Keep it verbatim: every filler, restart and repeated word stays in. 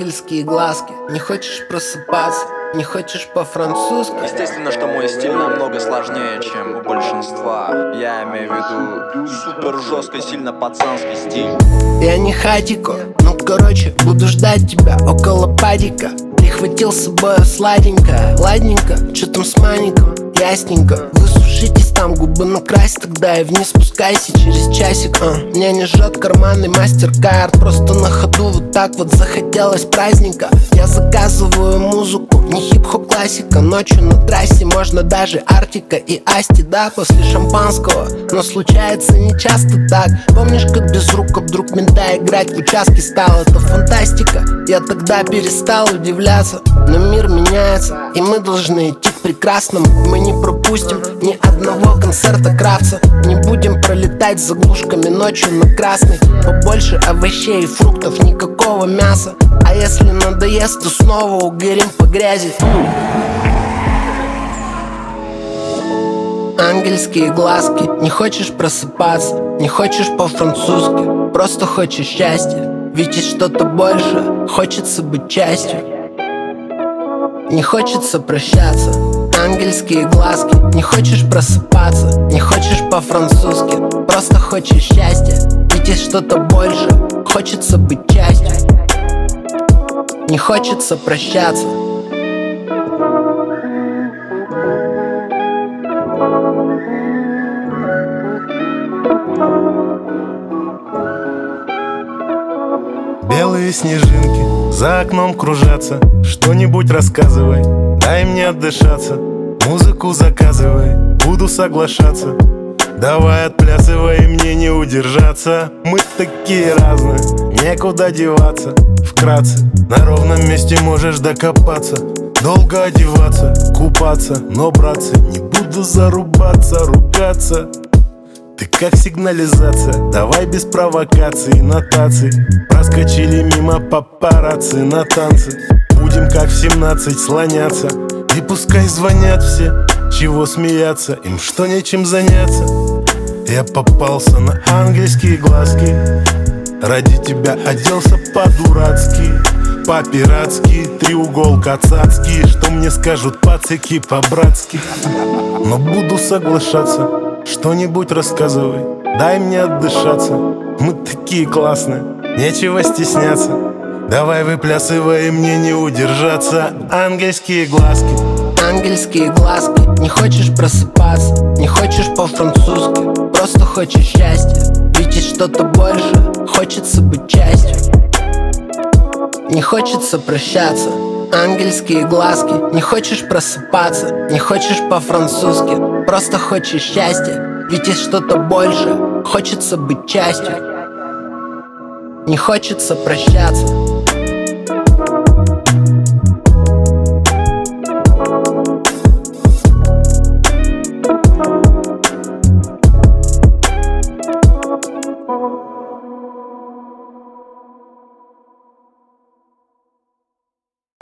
ангельские глазки. Не хочешь просыпаться, не хочешь по-французски. Естественно, что мой стиль намного сложнее, чем у большинства. Я имею в виду супер жестко, сильно пацанский стиль. Я не хатико, ну короче, буду ждать тебя около падика. Прихватил с собой сладенько, ладненько, чё там с маником, ясненько. Высушитесь там, губы накрась, тогда и вниз спускайся через часик. а. Меня не жжет карманный мастер-кард, просто на ходу вот так вот захотелось праздника. Я заказываю музыку, не хип-хоп классика. Ночью на трассе можно даже Артика и Асти, да, после шампанского. Но случается не часто так. Помнишь, как без рук об друг мента играть в участке стало? Это фантастика. Я тогда перестал удивляться, но мир меняется, и мы должны идти к прекрасному. Мы не пропустим ни одного концерта Кравца. Не будем пролетать с заглушками ночью на красный. Побольше овощей и фруктов, никакого мяса. А если надоест, то снова угорим по грязи. Ангельские глазки. Не хочешь просыпаться, не хочешь по-французски, просто хочешь счастья. Ведь есть что-то больше, хочется быть частью. Не хочется прощаться, ангельские глазки. Не хочешь просыпаться, не хочешь по-французски, просто хочешь счастья. Ведь есть что-то больше, хочется быть частью. Не хочется прощаться. Белые снежинки за окном кружатся. Что-нибудь рассказывай, дай мне отдышаться. Музыку заказывай, буду соглашаться. Давай отплясывай, мне не удержаться. Мы такие разные, некуда деваться. Вкратце, на ровном месте можешь докопаться. Долго одеваться, купаться, но, братцы, не буду зарубаться, ругаться. Ты как сигнализация, давай без провокаций, нотаций. Проскочили мимо папарацци на танцы. Будем как в семнадцать слоняться. И пускай звонят все, чего смеяться, им что нечем заняться. Я попался на ангельские глазки. Ради тебя оделся по-дурацки, по-пиратски, треуголка цацки. Что мне скажут пацики по-братски? Но буду соглашаться. Что-нибудь рассказывай, дай мне отдышаться. Мы такие классные, нечего стесняться. Давай выплясывай, мне не удержаться. Ангельские глазки. Ангельские глазки. Не хочешь просыпаться, не хочешь по-французски, просто хочешь счастья. Ведь есть что-то больше, хочется быть частью. Не хочется прощаться, ангельские глазки. Не хочешь просыпаться, не хочешь по-французски, просто хочешь счастья. Ведь есть что-то больше, хочется быть частью. Не хочется прощаться.